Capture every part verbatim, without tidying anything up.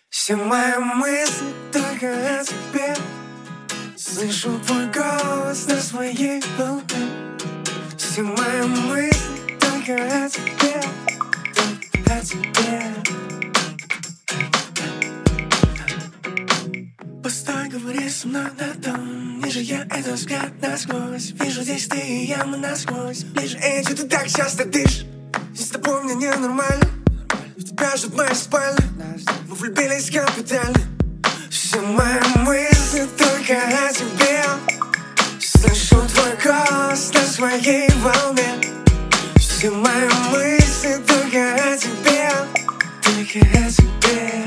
Все мои мысли только о тебе. Слышу твой голос на своей волне. Все мои мысли только о тебе, только о тебе. Постой, говори со мной на том. Вижу я этот взгляд насквозь. Вижу здесь ты и я, мы насквозь. Ближе, эй, что ты так часто дышишь? Здесь с тобой мне ненормально. У тебя ждет моя спальня. Мы влюбились капитально. Все мои мысли только о тебе. Слышу твой голос на своей волне. Все мои мысли только о тебе, только о тебе.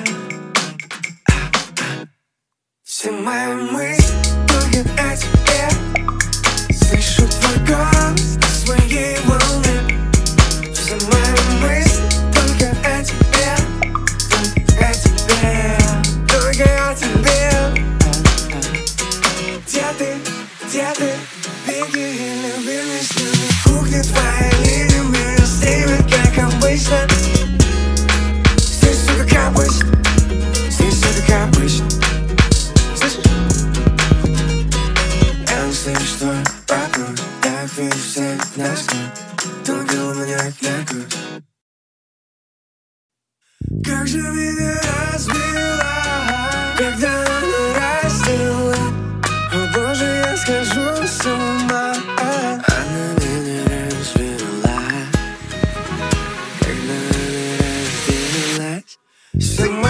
Все мои мысли только о тебе. Слышу твой голос на своей волне. Все мои мысли только о тебе, только о тебе, только о тебе. Где ты, где ты? Беги или вернись на кухне твоей любимой стримы, как обычно. Здесь все как обычно, здесь все как обычно. Слышишь? Я не слышу твой вопрос. Я вижу всех насквозь. Ты накрыл меня как наркоз. Как же меня разбила, когда нарастила. О боже, я схожу с ума. Она меня разбила, когда она разбилась.